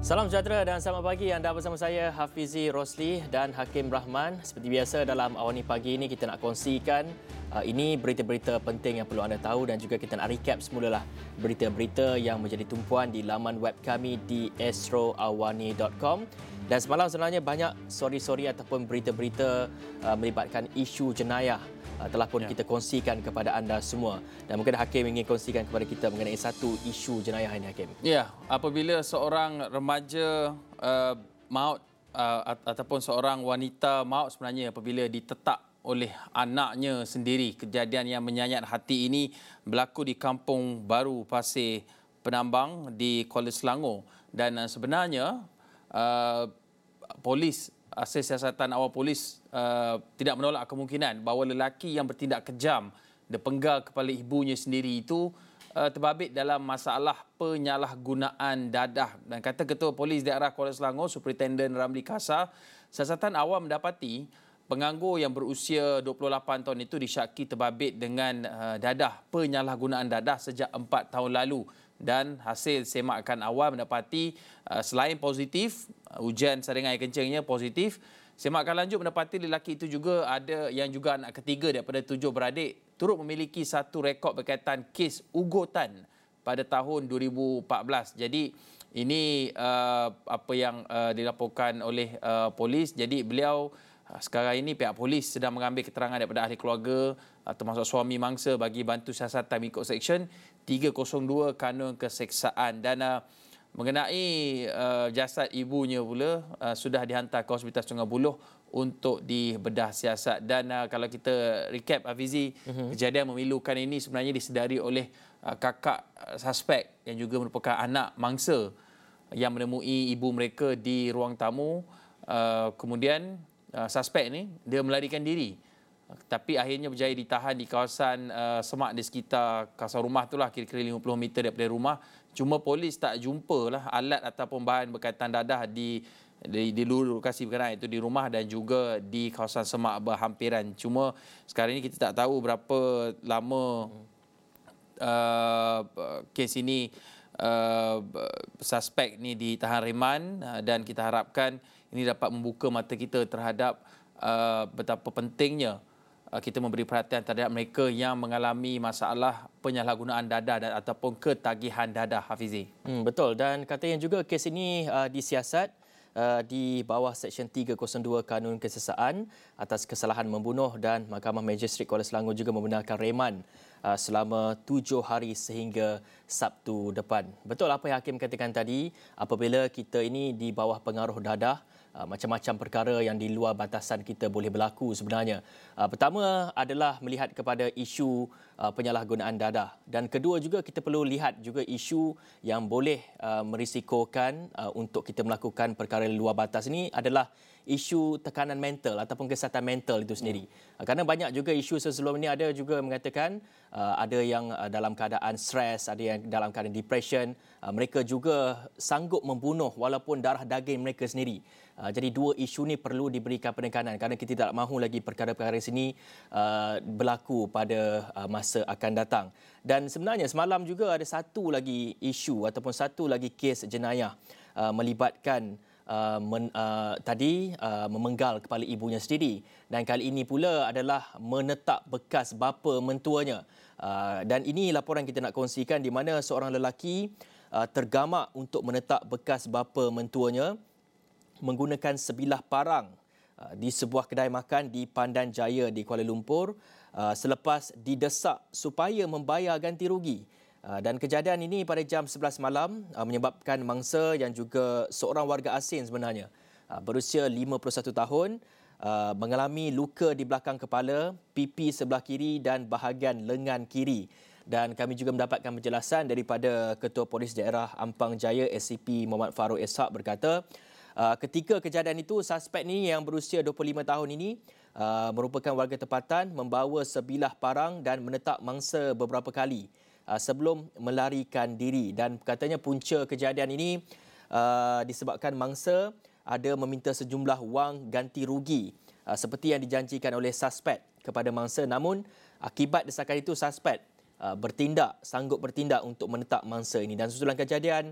Salam sejahtera dan selamat pagi. Anda bersama saya Hafizi Rosli dan Hakim Rahman. Seperti biasa dalam Awani Pagi ini kita nak kongsikan ini berita-berita penting yang perlu anda tahu dan juga kita nak recap semulalah berita-berita yang menjadi tumpuan di laman web kami di astroawani.com. Dan semalam sebenarnya banyak sori-sori ataupun berita-berita melibatkan isu jenayah telah pun kita kongsikan kepada anda semua. Dan mungkin Hakim ingin kongsikan kepada kita mengenai satu isu jenayah ini, Hakim. Ya, apabila seorang remaja maut ataupun seorang wanita maut sebenarnya apabila ditetak oleh anaknya sendiri. Kejadian yang menyayat hati ini berlaku di Kampung Baru Pasir Penambang di Kuala Selangor. Dan sebenarnya polis, Asas Siasatan Awal Polis tidak menolak kemungkinan bahawa lelaki yang bertindak kejam dan penggal kepala ibunya sendiri itu terbabit dalam masalah penyalahgunaan dadah. Dan kata Ketua Polis Daerah Kuala Selangor, Superintendent Ramli Kasar, siasatan awam mendapati penganggur yang berusia 28 tahun itu disyaki terbabit dengan dadah, penyalahgunaan dadah sejak 4 tahun lalu. Dan hasil semakan awam mendapati selain positif, ujian saringan air kencingnya positif, semakan lanjut mendapati lelaki itu juga ada yang juga anak ketiga daripada 7 beradik turut memiliki satu rekod berkaitan kes ugutan pada tahun 2014. Jadi ini apa yang dilaporkan oleh polis. Jadi beliau sekarang ini pihak polis sedang mengambil keterangan daripada ahli keluarga termasuk suami mangsa bagi bantu siasatan mengikut Seksyen 302 Kanun Keseksaan. Dan mengenai jasad ibunya pula sudah dihantar ke Hospital Sungai Buloh untuk dibedah siasat. Dan kalau kita recap, Hafizi, kejadian memilukan ini sebenarnya disedari oleh kakak suspek yang juga merupakan anak mangsa yang menemui ibu mereka di ruang tamu. Kemudian suspek ni dia melarikan diri, tapi akhirnya berjaya ditahan di kawasan semak di sekitar kawasan rumah itulah, kira-kira 50 meter daripada rumah. Cuma polis tak jumpalah alat ataupun bahan berkaitan dadah di lokasi berkenaan, itu di rumah dan juga di kawasan semak berhampiran. Cuma sekarang ini kita tak tahu berapa lama kes ini suspek ni ditahan reman, dan kita harapkan ini dapat membuka mata kita terhadap betapa pentingnya kita memberi perhatian terhadap mereka yang mengalami masalah penyalahgunaan dadah dan ataupun ketagihan dadah, Hafizi. Betul, dan katanya juga kes ini disiasat di bawah Seksyen 302 Kanun Keseksaan atas kesalahan membunuh, dan Mahkamah Magistrate Kuala Selangor juga membenarkan reman selama 7 hari sehingga Sabtu depan. Betul apa yang Hakim katakan tadi, apabila kita ini di bawah pengaruh dadah, macam-macam perkara yang di luar batasan kita boleh berlaku sebenarnya. Pertama adalah melihat kepada isu penyalahgunaan dadah, dan kedua juga kita perlu lihat juga isu yang boleh merisikokan untuk kita melakukan perkara di luar batas ini adalah isu tekanan mental ataupun kesihatan mental itu sendiri. Kerana banyak juga isu sebelum ini ada juga mengatakan ada yang dalam keadaan stres, ada yang dalam keadaan depression, mereka juga sanggup membunuh walaupun darah daging mereka sendiri. Jadi dua isu ni perlu diberikan penekanan kerana kita tidak mahu lagi perkara-perkara sini berlaku pada masa akan datang. Dan sebenarnya semalam juga ada satu lagi isu ataupun satu lagi kes jenayah melibatkan memenggal kepala ibunya sendiri, dan kali ini pula adalah menetak bekas bapa mentuanya. Dan ini laporan kita nak kongsikan di mana seorang lelaki tergamak untuk menetak bekas bapa mentuanya menggunakan sebilah parang di sebuah kedai makan di Pandan Jaya di Kuala Lumpur selepas didesak supaya membayar ganti rugi. Dan kejadian ini pada jam 11 malam menyebabkan mangsa yang juga seorang warga asing sebenarnya berusia 51 tahun mengalami luka di belakang kepala, pipi sebelah kiri dan bahagian lengan kiri. Dan kami juga mendapatkan penjelasan daripada Ketua Polis Daerah Ampang Jaya SCP Muhammad Farouk Ishak berkata, ketika kejadian itu, suspek ni yang berusia 25 tahun ini merupakan warga tempatan, membawa sebilah parang dan menetak mangsa beberapa kali sebelum melarikan diri. Dan katanya punca kejadian ini disebabkan mangsa ada meminta sejumlah wang ganti rugi seperti yang dijanjikan oleh suspek kepada mangsa. Namun akibat desakan itu, suspek sanggup bertindak untuk menetak mangsa ini. Dan susulan kejadian,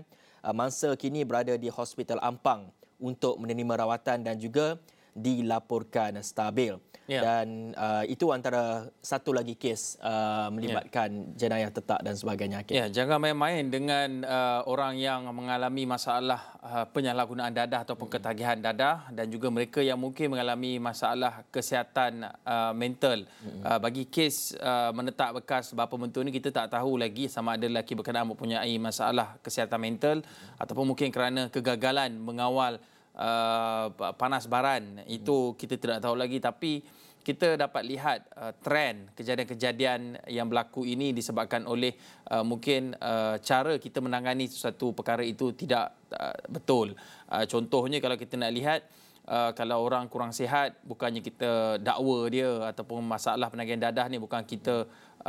mangsa kini berada di Hospital Ampang untuk menerima rawatan dan juga dilaporkan stabil. Dan itu antara satu lagi kes melibatkan jenayah tetak dan sebagainya. Ya, jangan main-main dengan orang yang mengalami masalah penyalahgunaan dadah ataupun ketagihan dadah, dan juga mereka yang mungkin mengalami masalah kesihatan mental. Bagi kes menetak bekas bapa mentua ni, kita tak tahu lagi sama ada lelaki berkenaan mempunyai masalah kesihatan mental ataupun mungkin kerana kegagalan mengawal panas baran. Itu kita tidak tahu lagi, tapi kita dapat lihat trend kejadian-kejadian yang berlaku ini disebabkan oleh mungkin cara kita menangani sesuatu perkara itu tidak betul. Contohnya kalau kita nak lihat, kalau orang kurang sihat, bukannya kita dakwa dia, ataupun masalah penagihan dadah ni bukan kita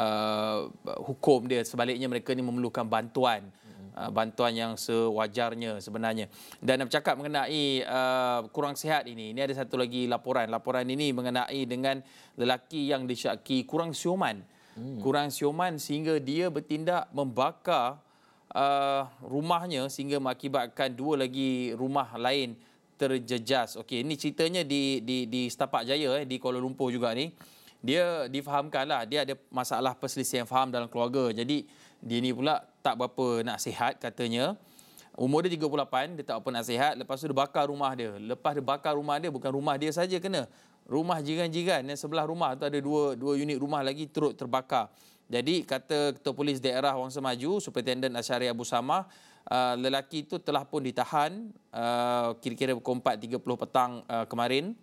hukum dia, sebaliknya mereka ni memerlukan bantuan yang sewajarnya sebenarnya. Dan nak bercakap mengenai kurang sihat ini ada satu lagi laporan. Laporan ini mengenai dengan lelaki yang disyaki kurang siuman. Kurang siuman sehingga dia bertindak membakar rumahnya sehingga mengakibatkan dua lagi rumah lain terjejas. Okey, ini ceritanya di Setapak Jaya di Kuala Lumpur juga ni. Dia difahamkanlah dia ada masalah perselisihan faham dalam keluarga. Jadi dia ni pula tak berapa nak sihat katanya. Umur dia 38, dia tak berapa nak sihat. Lepas tu dia bakar rumah dia. Lepas dia bakar rumah dia, bukan rumah dia saja kena. Rumah jiran-jiran yang sebelah rumah tu ada dua unit rumah lagi turut terbakar. Jadi kata Ketua Polis Daerah Wangsa Maju, Superintendent Asyari Abu Samah, lelaki itu telah pun ditahan kira-kira pukul 4.30 petang kemarin.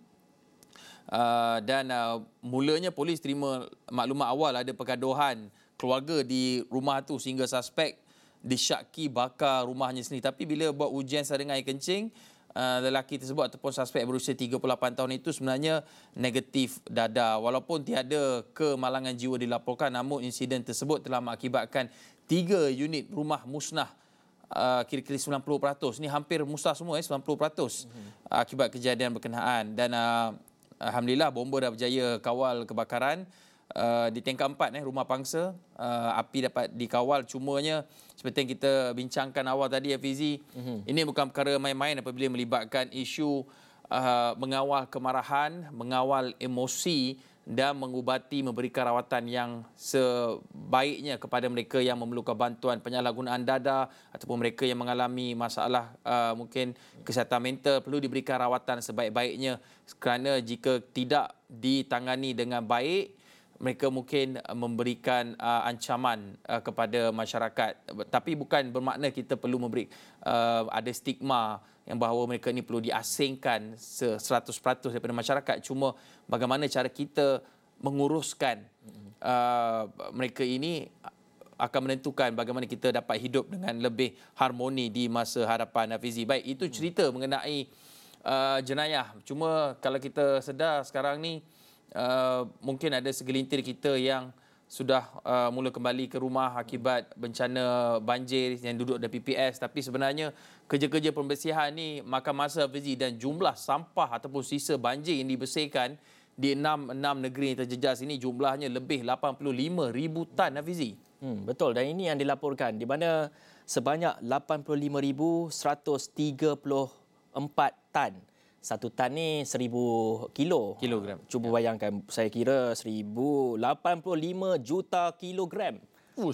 Dan mulanya polis terima maklumat awal ada pergaduhan keluarga di rumah tu sehingga suspek disyaki bakar rumahnya sendiri. Tapi bila buat ujian saringan air kencing, lelaki tersebut ataupun suspek berusia 38 tahun itu sebenarnya negatif dadah. Walaupun tiada kemalangan jiwa dilaporkan, namun insiden tersebut telah mengakibatkan 3 unit rumah musnah, kira-kira 90%. Ini hampir musnah semua, 90% akibat kejadian berkenaan. Dan alhamdulillah bomba dah berjaya kawal kebakaran. Di tingkat 4 rumah pangsa, api dapat dikawal. Cumanya seperti yang kita bincangkan awal tadi, Hafizi, ini bukan perkara main-main apabila melibatkan isu mengawal kemarahan, mengawal emosi dan mengubati, memberikan rawatan yang sebaiknya kepada mereka yang memerlukan bantuan penyalahgunaan dadah ataupun mereka yang mengalami masalah mungkin kesihatan mental, perlu diberikan rawatan sebaik-baiknya, kerana jika tidak ditangani dengan baik, mereka mungkin memberikan ancaman kepada masyarakat. Tapi bukan bermakna kita perlu memberi ada stigma yang bahawa mereka ni perlu diasingkan 100% daripada masyarakat. Cuma bagaimana cara kita menguruskan mereka ini akan menentukan bagaimana kita dapat hidup dengan lebih harmoni di masa hadapan, Hafizi. Baik, itu cerita mengenai jenayah. Cuma kalau kita sedar sekarang ni, mungkin ada segelintir kita yang sudah mula kembali ke rumah akibat bencana banjir yang duduk di PPS. Tapi sebenarnya kerja-kerja pembersihan ni makan masa, Hafizi, dan jumlah sampah ataupun sisa banjir yang dibersihkan di 6 negeri yang terjejas ini jumlahnya lebih 85,000 tan, Hafizi. Betul, dan ini yang dilaporkan di mana sebanyak 85,134 tan. Satu tan ni 1,000 kilogram. Cuba bayangkan, saya kira 1,085 juta kilogram.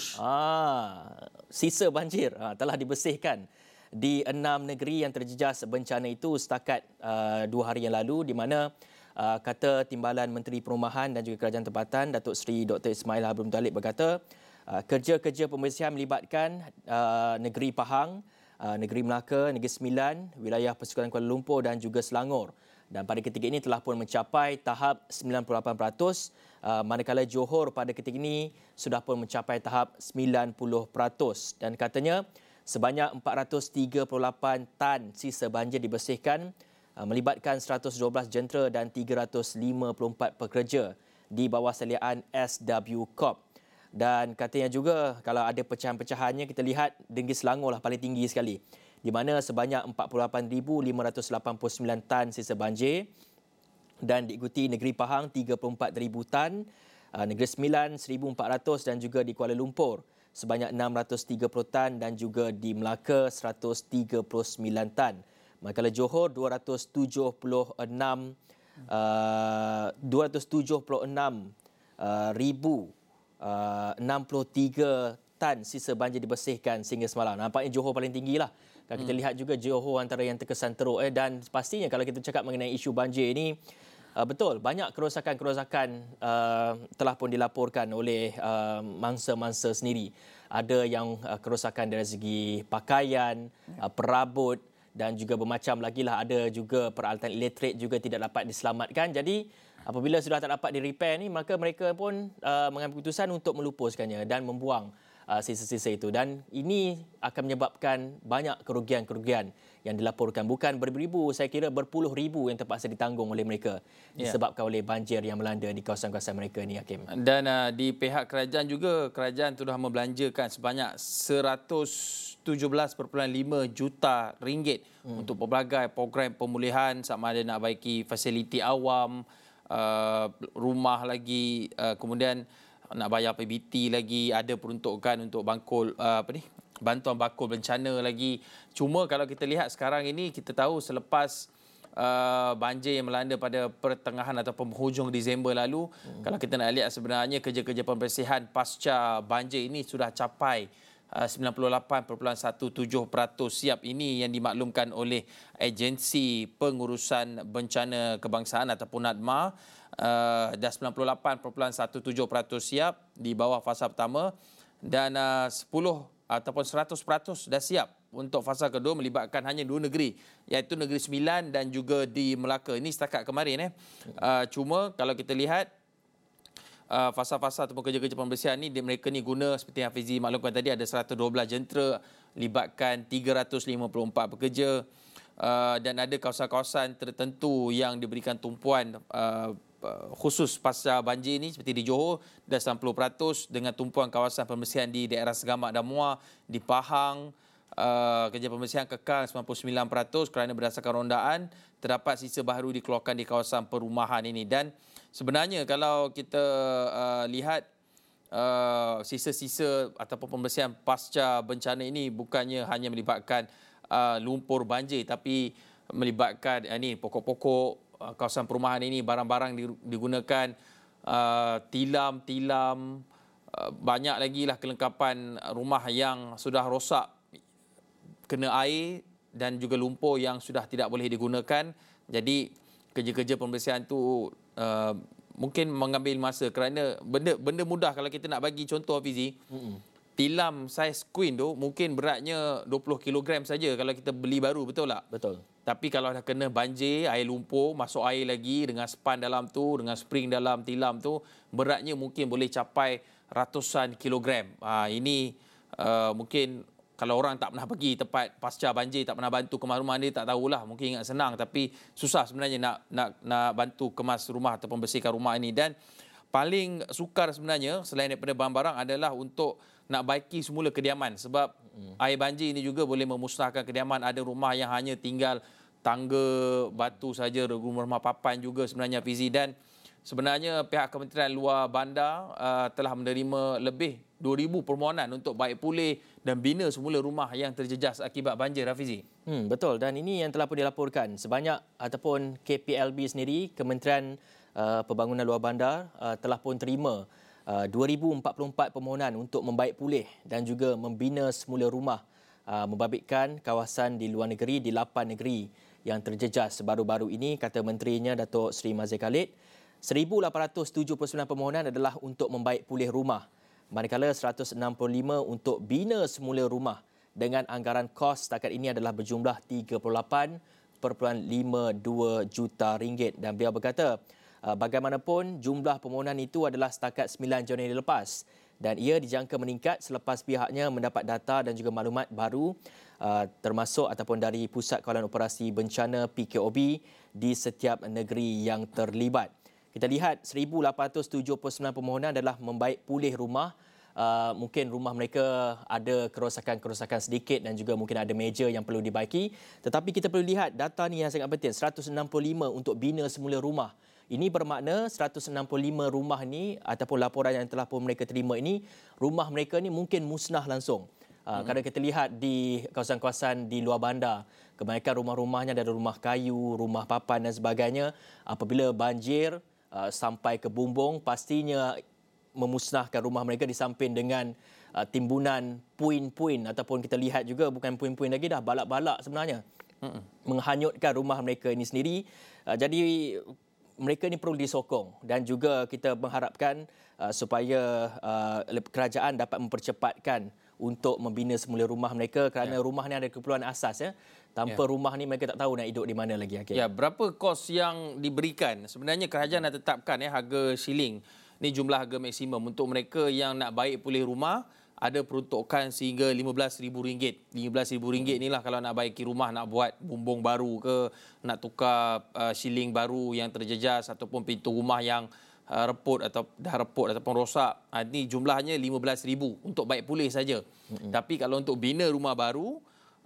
Sisa banjir telah dibersihkan di 6 negeri yang terjejas bencana itu setakat 2 hari yang lalu, di mana kata Timbalan Menteri Perumahan dan juga Kerajaan Tempatan, Datuk Seri Dr. Ismail Abdul Muttalib berkata, kerja-kerja pembersihan melibatkan negeri Pahang, Negeri Melaka, Negeri Sembilan, wilayah Persekutuan Kuala Lumpur dan juga Selangor. Dan pada ketika ini telah pun mencapai tahap 98%, manakala Johor pada ketika ini sudah pun mencapai tahap 90%. Dan katanya sebanyak 438 tan sisa banjir dibersihkan, melibatkan 112 jentera dan 354 pekerja di bawah saliaan SW Corp. Dan katanya juga kalau ada pecahan-pecahannya, kita lihat Negeri Selangor lah paling tinggi sekali, di mana sebanyak 48,589 tan sisa banjir, dan diikuti Negeri Pahang 34,000 tan, Negeri Sembilan 1,400 dan juga di Kuala Lumpur sebanyak 630 tan dan juga di Melaka 139 tan. Manakala Johor 276,063 tan sisa banjir dibersihkan sehingga semalam. Nampaknya Johor paling tinggi lah. Kalau kita lihat juga Johor antara yang terkesan teruk. Dan pastinya kalau kita cakap mengenai isu banjir ini, betul, banyak kerosakan-kerosakan telah pun dilaporkan oleh mangsa-mangsa sendiri. Ada yang kerosakan dari segi pakaian, perabot dan juga bermacam lagi lah. Ada juga peralatan elektrik juga tidak dapat diselamatkan. Jadi apabila sudah tak dapat di-repair ni, maka mereka pun mengambil keputusan untuk melupuskannya dan membuang sisa-sisa itu. Dan ini akan menyebabkan banyak kerugian-kerugian yang dilaporkan. Bukan beribu-ribu, saya kira berpuluh ribu yang terpaksa ditanggung oleh mereka disebabkan oleh banjir yang melanda di kawasan-kawasan mereka ni, Hakim. Dan di pihak kerajaan juga, kerajaan sudah membelanjakan sebanyak 117.5 juta ringgit untuk pelbagai program pemulihan, sama ada nak baiki fasiliti awam, rumah lagi, kemudian nak bayar PBT lagi, ada peruntukan untuk bangkul bantuan bangkul bencana lagi. Cuma kalau kita lihat sekarang ini, kita tahu selepas banjir yang melanda pada pertengahan atau penghujung Disember lalu, kalau kita nak lihat sebenarnya kerja-kerja pembersihan pasca banjir ini sudah capai 98.17% siap. Ini yang dimaklumkan oleh Agensi Pengurusan Bencana Kebangsaan ataupun NADMA. Dah 98.17% siap di bawah fasa pertama, dan 10 ataupun 100% dah siap untuk fasa kedua, melibatkan hanya 2 negeri, iaitu Negeri Sembilan dan juga di Melaka. Ini setakat kemarin. Cuma kalau kita lihat fasa-fasa ataupun kerja-kerja pembersihan ni, mereka ni guna, seperti yang Hafizi maklumkan tadi, ada 112 jentera, libatkan 354 pekerja, dan ada kawasan-kawasan tertentu yang diberikan tumpuan khusus pasca banjir ini, seperti di Johor dah 90%, dengan tumpuan kawasan pembersihan di daerah Segamat dan Muar. Di Pahang kerja pembersihan kekal 99% kerana berdasarkan rondaan terdapat sisa baru dikeluarkan di kawasan perumahan ini. Dan sebenarnya kalau kita lihat sisa-sisa ataupun pembersihan pasca bencana ini bukannya hanya melibatkan lumpur banjir, tapi melibatkan pokok-pokok kawasan perumahan ini, barang-barang digunakan, tilam, banyak lagi lah kelengkapan rumah yang sudah rosak kena air dan juga lumpur yang sudah tidak boleh digunakan. Jadi kerja-kerja pembersihan tu mungkin mengambil masa, kerana benda mudah. Kalau kita nak bagi contoh, Hafizi, tilam saiz queen tu mungkin beratnya 20 kg saja kalau kita beli baru, betul tak? Betul. Tapi kalau dah kena banjir, air lumpur, masuk air lagi dengan span dalam tu, dengan spring dalam tilam tu, beratnya mungkin boleh capai ratusan kilogram. Ini mungkin kalau orang tak pernah pergi tempat pasca banjir, tak pernah bantu kemas rumah dia, tak tahulah. Mungkin ingat senang, tapi susah sebenarnya nak bantu kemas rumah ataupun bersihkan rumah ini. Dan paling sukar sebenarnya selain daripada barang-barang adalah untuk nak baiki semula kediaman, sebab air banjir ini juga boleh memusnahkan kediaman. Ada rumah yang hanya tinggal tangga batu saja, rumah papan juga sebenarnya, Fizi. Dan sebenarnya pihak Kementerian Luar Bandar telah menerima lebih 2,000 permohonan untuk baik pulih dan bina semula rumah yang terjejas akibat banjir, Hafizi. Betul, dan ini yang telah pun dilaporkan. Sebanyak ataupun KPLB sendiri, Kementerian Pembangunan Luar Bandar, telah pun terima 2,044 permohonan untuk membaik pulih dan juga membina semula rumah, membabitkan kawasan di luar negeri, di 8 negeri yang terjejas baru-baru ini, kata menterinya Datuk Seri Mazir Khalid. 1,879 permohonan adalah untuk membaik pulih rumah, manakala 165 untuk bina semula rumah dengan anggaran kos setakat ini adalah berjumlah 38.52 juta ringgit. Dan beliau berkata, bagaimanapun jumlah permohonan itu adalah setakat 9 Januari lepas, dan ia dijangka meningkat selepas pihaknya mendapat data dan juga maklumat baru termasuk ataupun dari Pusat Kawalan Operasi Bencana PKOB di setiap negeri yang terlibat. Kita lihat 1,879 permohonan adalah membaik pulih rumah. Mungkin rumah mereka ada kerosakan-kerosakan sedikit dan juga mungkin ada meja yang perlu dibaiki. Tetapi kita perlu lihat data ni yang sangat penting, 165 untuk bina semula rumah Ini bermakna 165 rumah ni ataupun laporan yang telah pun mereka terima ini, rumah mereka ni mungkin musnah langsung. Kadang kita lihat di kawasan-kawasan di luar bandar, kebanyakan rumah-rumahnya ada rumah kayu, rumah papan dan sebagainya. Apabila banjir sampai ke bumbung, pastinya memusnahkan rumah mereka di samping dengan timbunan puing-puing ataupun kita lihat juga bukan puing-puing lagi dah, balak-balak sebenarnya. Menghanyutkan rumah mereka ini sendiri. Jadi mereka ini perlu disokong dan juga kita mengharapkan supaya kerajaan dapat mempercepatkan untuk membina semula rumah mereka kerana rumah ni ada keperluan asas ya. Tanpa rumah ni mereka tak tahu nak hidup di mana lagi. Ya, berapa kos yang diberikan? Sebenarnya kerajaan dah tetapkan harga siling. Ni jumlah harga maksimum untuk mereka yang nak baik pulih rumah. Ada peruntukan sehingga RM15,000. RM15,000 inilah kalau nak baiki rumah, nak buat bumbung baru ke, nak tukar siling baru yang terjejas ataupun pintu rumah yang reput atau dah reput ataupun rosak. Ini jumlahnya RM15,000 untuk baik pulih saja. Tapi kalau untuk bina rumah baru,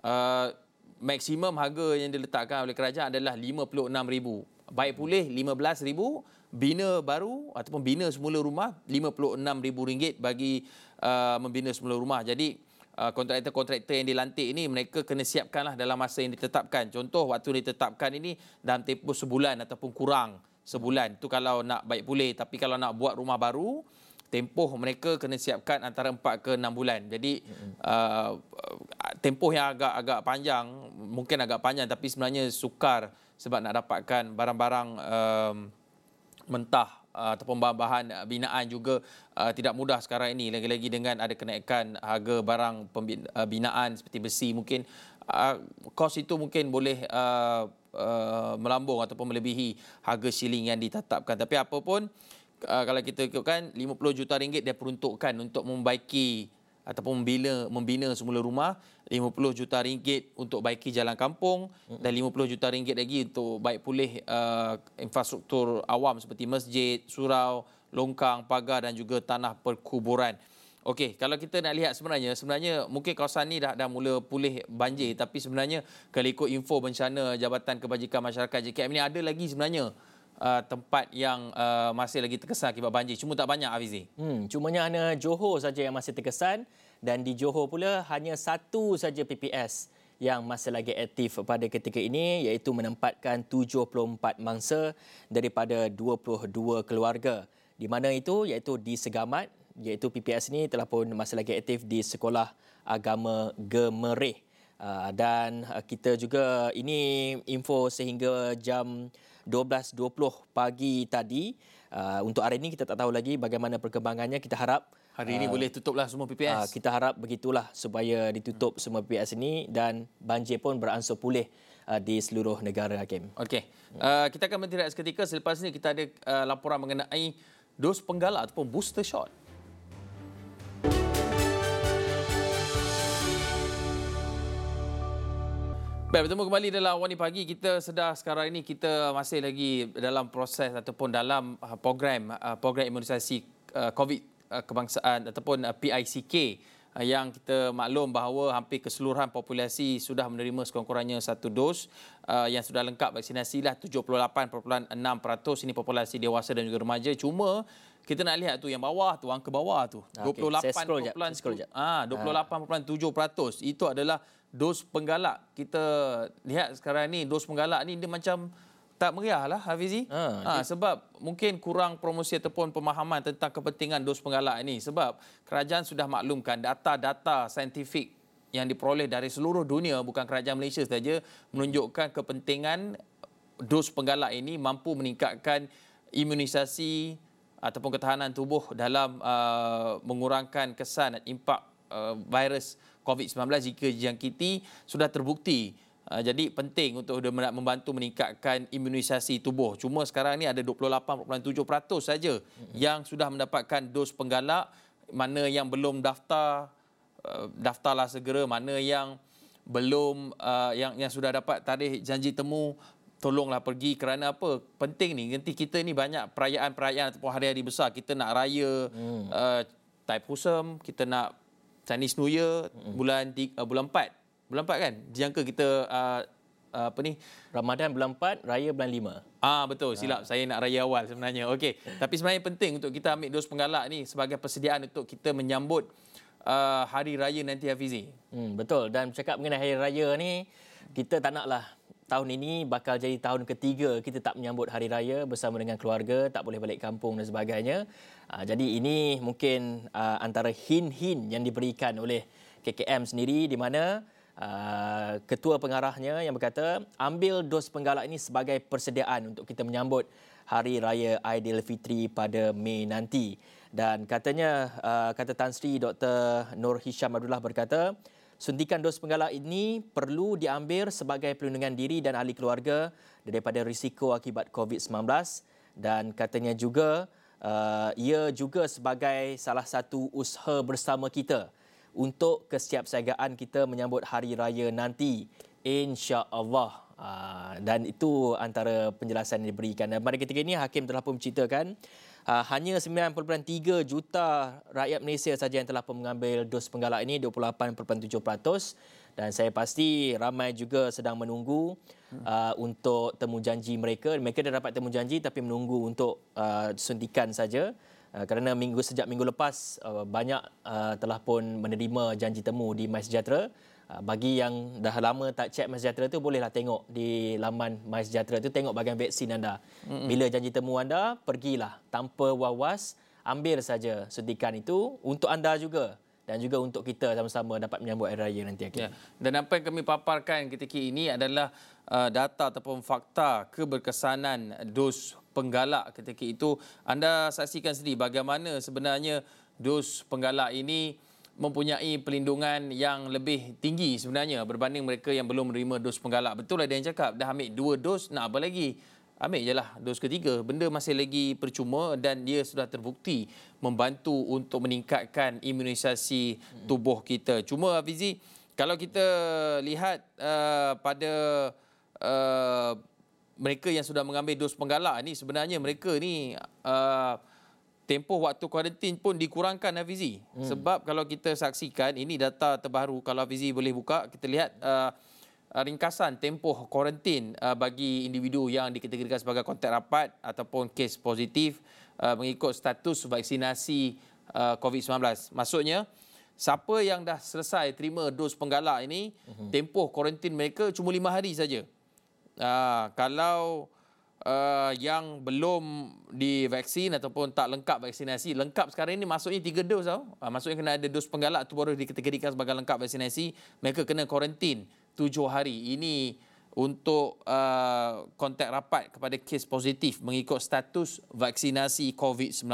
maksimum harga yang diletakkan oleh kerajaan adalah RM56,000. Baik pulih RM15,000, bina baru ataupun bina semula rumah RM56,000 bagi membina semula rumah. Jadi kontraktor-kontraktor yang dilantik ini mereka kena siapkanlah dalam masa yang ditetapkan. Contoh waktu ditetapkan ini dalam tempoh sebulan ataupun kurang sebulan. Itu kalau nak baik pulih. Tapi kalau nak buat rumah baru, tempoh mereka kena siapkan antara 4 ke 6 bulan. Jadi tempoh yang agak panjang, mungkin agak panjang tapi sebenarnya sukar sebab nak dapatkan barang-barang mentah ataupun bahan-bahan binaan juga tidak mudah sekarang ini. Lagi-lagi dengan ada kenaikan harga barang binaan seperti besi, mungkin kos itu mungkin boleh melambung ataupun melebihi harga siling yang ditetapkan. Tapi apa pun, kalau kita ikutkan RM50 juta dia peruntukkan untuk membaiki ataupun membina semula rumah, RM50 juta untuk baiki jalan kampung dan RM50 juta lagi untuk baik pulih infrastruktur awam seperti masjid, surau, longkang, pagar dan juga tanah perkuburan. Okey, kalau kita nak lihat sebenarnya mungkin kawasan ni dah mula pulih banjir, tapi sebenarnya kalau ikut info bencana Jabatan Kebajikan Masyarakat JKM ni ada lagi sebenarnya tempat yang masih lagi terkesan akibat banjir. Cuma tak banyak, Hafizi. Cumanya hanya Johor saja yang masih terkesan dan di Johor pula hanya satu saja PPS yang masih lagi aktif pada ketika ini, iaitu menempatkan 74 mangsa daripada 22 keluarga. Di mana itu? Iaitu di Segamat, iaitu PPS ini telah pun masih lagi aktif di Sekolah Agama Gemerih. Dan kita juga, ini info sehingga jam 12.20 pagi tadi. Untuk hari ini kita tak tahu lagi bagaimana perkembangannya. Kita harap hari ini boleh tutuplah semua PPS. Kita harap begitulah supaya ditutup semua PPS ini dan banjir pun beransur pulih di seluruh negara, Hakim. Okey. Kita akan berhenti seketika. Selepas ini kita ada laporan mengenai dos penggalak ataupun booster shot. Baik, bertemu kembali dalam Warni Pagi. Kita sedar sekarang ini kita masih lagi dalam proses ataupun dalam program imunisasi COVID kebangsaan ataupun PICK yang kita maklum bahawa hampir keseluruhan populasi sudah menerima sekurang-kurangnya satu dos yang sudah lengkap vaksinasi lah 78.6%. Ini populasi dewasa dan juga remaja. Cuma kita nak lihat tu yang bawah tu, angka bawah tu. 28.7%. Itu adalah dos penggalak. Kita lihat sekarang ni dos penggalak ni dia macam tak meriah lah, Hafizi. Sebab mungkin kurang promosi ataupun pemahaman tentang kepentingan dos penggalak ini. Sebab kerajaan sudah maklumkan data-data saintifik yang diperoleh dari seluruh dunia, bukan kerajaan Malaysia saja, menunjukkan kepentingan dos penggalak ini mampu meningkatkan imunisasi ataupun ketahanan tubuh dalam mengurangkan kesan dan impak virus COVID-19 jika dijangkiti, sudah terbukti. Jadi penting untuk membantu meningkatkan imunisasi tubuh. Cuma sekarang ni ada 28.7% saja yang sudah mendapatkan dos penggalak. Mana yang belum daftarlah segera. Mana yang belum yang sudah dapat tarikh janji temu, tolonglah pergi. Kerana apa? Penting ni. Nanti kita ni banyak perayaan-perayaan ataupun hari-hari besar. Kita nak raya Thaipusam, kita nak Chinese New Year bulan 4. Bulan 4 kan? Dijangka kita Ramadan bulan 4, Raya bulan 5. Betul, silap. Saya nak raya awal sebenarnya. Okey. Tapi sebenarnya penting untuk kita ambil dos penggalak ni sebagai persediaan untuk kita menyambut hari raya nanti, Hafizi. Betul. Dan bercakap mengenai hari raya ni, kita tak naklah tahun ini bakal jadi tahun ketiga kita tak menyambut hari raya bersama dengan keluarga, tak boleh balik kampung dan sebagainya. Jadi ini mungkin antara hin-hin yang diberikan oleh KKM sendiri, di mana ketua pengarahnya yang berkata ambil dos penggalak ini sebagai persediaan untuk kita menyambut Hari Raya Aidilfitri pada Mei nanti. Dan katanya, kata Tan Sri Dr. Nur Hisham Abdullah berkata, suntikan dos penggalak ini perlu diambil sebagai perlindungan diri dan ahli keluarga daripada risiko akibat COVID-19, dan katanya juga ia juga sebagai salah satu usaha bersama kita untuk kesiapsiagaan kita menyambut hari raya nanti, insya-Allah. Dan itu antara penjelasan yang diberikan. Dan pada ketika ini Hakim telah pun menceritakan hanya 9.3 juta rakyat Malaysia saja yang telah pun mengambil dos penggalak ini, 28.7%. Dan saya pasti ramai juga sedang menunggu untuk temu janji mereka. Mereka dah dapat temu janji tapi menunggu untuk suntikan saja. Kerana sejak minggu lepas banyak telah pun menerima janji temu di MySejahtera. Bagi yang dah lama tak cek MySejahtera tu, bolehlah tengok di laman MySejahtera tu, tengok bahagian vaksin anda. Bila janji temu anda, pergilah tanpa was-was, ambil saja suntikan itu untuk anda juga dan juga untuk kita sama-sama dapat menyambut hari raya nanti. Ya. Dan apa yang kami paparkan ketika ini adalah data ataupun fakta keberkesanan dos penggalak ketika itu. Anda saksikan sendiri bagaimana sebenarnya dos penggalak ini mempunyai perlindungan yang lebih tinggi sebenarnya berbanding mereka yang belum menerima dos penggalak. Betul ada yang cakap dah ambil 2 dos, nak apa lagi? Ambil je lah dos ketiga. Benda masih lagi percuma dan dia sudah terbukti membantu untuk meningkatkan imunisasi tubuh kita. Cuma Hafizi, kalau kita lihat pada mereka yang sudah mengambil dos penggalak ni, sebenarnya mereka ni tempoh waktu kuarantin pun dikurangkan, Hafizi. Sebab kalau kita saksikan, ini data terbaru, kalau Hafizi boleh buka, kita lihat ringkasan tempoh kuarantin bagi individu yang dikategorikan sebagai kontak rapat ataupun kes positif mengikut status vaksinasi COVID-19. Maksudnya, siapa yang dah selesai terima dos penggalak ini, tempoh kuarantin mereka cuma 5 hari saja. Kalau yang belum divaksin ataupun tak lengkap vaksinasi, lengkap sekarang ini maksudnya 3 dos tau. Maksudnya kena ada dos penggalak tu baru dikategorikan sebagai lengkap vaksinasi. Mereka kena kuarantin 7 hari. Ini untuk kontak rapat kepada kes positif mengikut status vaksinasi COVID-19.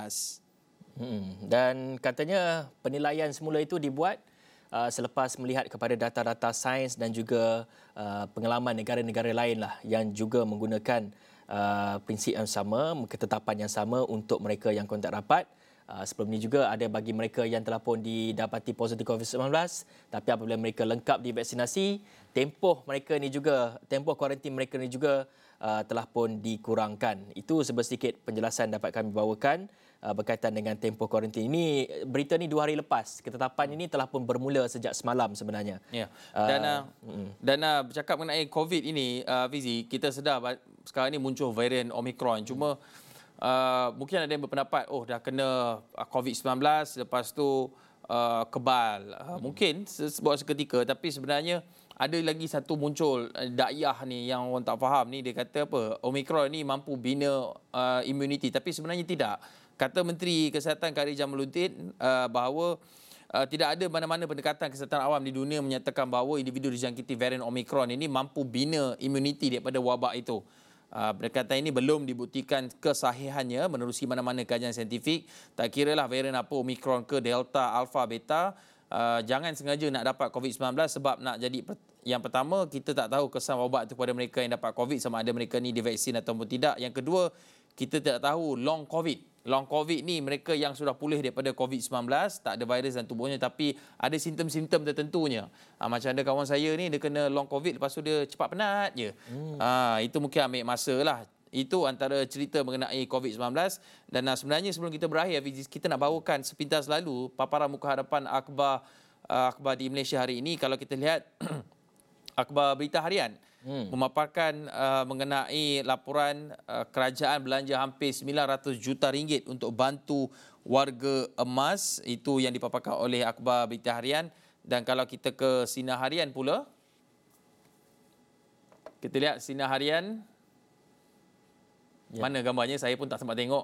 Dan katanya penilaian semula itu dibuat selepas melihat kepada data-data sains dan juga pengalaman negara-negara lain lah yang juga menggunakan prinsip yang sama, ketetapan yang sama untuk mereka yang kontak rapat. Sebelum ini juga ada bagi mereka yang telah pun didapati positif COVID-19, tapi apabila mereka lengkap divaksinasi, tempoh kuarantin mereka ni juga telah pun dikurangkan. Itu sedikit penjelasan dapat kami bawakan berkaitan dengan tempoh kuarantin. Ini berita ni 2 hari lepas. Ketetapan ini telah pun bermula sejak semalam sebenarnya. Ya. Dan bercakap mengenai COVID ini, Fizi, kita sedar sekarang ini muncul varian Omicron. Cuma mungkin ada yang berpendapat, dah kena COVID-19, lepas tu kebal. Mungkin buat seketika, tapi sebenarnya ada lagi satu muncul dakyah ni yang orang tak faham ni. Dia kata apa? Omicron ni mampu bina immunity, tapi sebenarnya tidak. Kata Menteri Kesihatan Khadijah Jamaluddin bahawa tidak ada mana-mana pendekatan kesihatan awam di dunia menyatakan bahawa individu dijangkiti varian Omicron ini mampu bina immunity daripada wabak itu. Perkataan ini belum dibuktikan kesahihannya menerusi mana-mana kajian saintifik. Tak kiralah varian apa, Omicron ke Delta, Alpha, Beta, jangan sengaja nak dapat COVID-19 sebab nak jadi yang pertama, kita tak tahu kesan wabak itu kepada mereka yang dapat COVID sama ada mereka ni divaksin ataupun tidak. Yang kedua, kita tidak tahu long COVID. Long COVID ni mereka yang sudah pulih daripada COVID-19, tak ada virus dalam tubuhnya tapi ada simptom-simptom tertentunya. Macam ada kawan saya ni, dia kena long COVID, lepas tu dia cepat penat je. Itu mungkin ambil masa lah. Itu antara cerita mengenai COVID-19. Dan sebenarnya sebelum kita berakhir, kita nak bawakan sepintas lalu paparan muka hadapan akhbar di Malaysia hari ini. Kalau kita lihat akhbar berita harian, memaparkan mengenai laporan kerajaan belanja hampir 900 juta ringgit untuk bantu warga emas. Itu yang dipaparkan oleh Akhbar Berita Harian. Dan kalau kita ke Sinar Harian pula, kita lihat Sinar Harian. Mana gambarnya? Saya pun tak sempat tengok.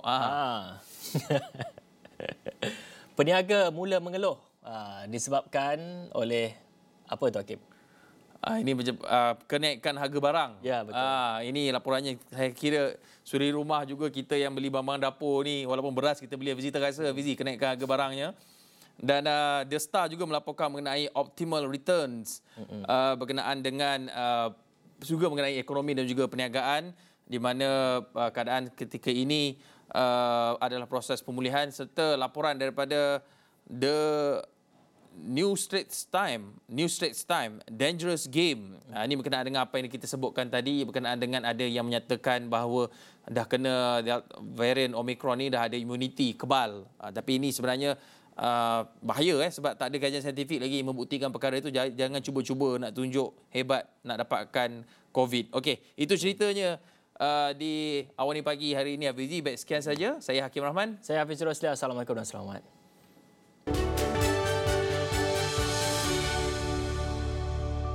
Peniaga mula mengeluh disebabkan oleh apa tu Hakim? Ini kenaikan harga barang. Ya, betul. Ini laporannya. Saya kira suri rumah juga kita yang beli barang dapur ni, walaupun beras kita beli, Fizi terasa Fizi kenaikan harga barangnya. Dan The Star juga melaporkan mengenai optimal returns berkenaan dengan juga mengenai ekonomi dan juga perniagaan, di mana keadaan ketika ini adalah proses pemulihan, serta laporan daripada The New Straits Time, Dangerous Game. Ini berkenaan dengan apa yang kita sebutkan tadi, berkenaan dengan ada yang menyatakan bahawa dah kena varian Omicron ni dah ada imuniti kebal. Tapi ini sebenarnya bahaya sebab tak ada kajian saintifik lagi membuktikan perkara itu. Jangan cuba-cuba nak tunjuk hebat nak dapatkan COVID. Okey, itu ceritanya di Awani Pagi hari ini, Hafizi. Baik, sekian saja. Saya Hakim Rahman. Saya Hafiz Rosli. Assalamualaikum dan selamat.